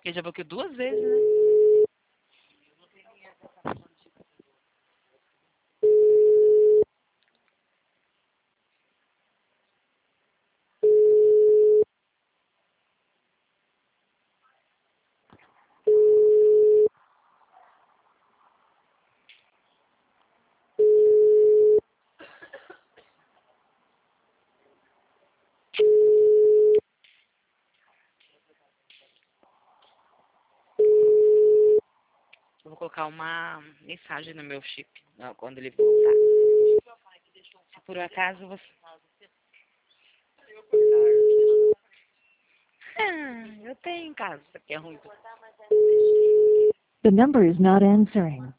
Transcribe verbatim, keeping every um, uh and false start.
Porque já bloqueou duas vezes, né? Eu vou colocar uma mensagem no meu chip, não, quando ele voltar. Se por acaso você... Ah, eu tenho em casa, isso aqui é ruim. The number is not answering.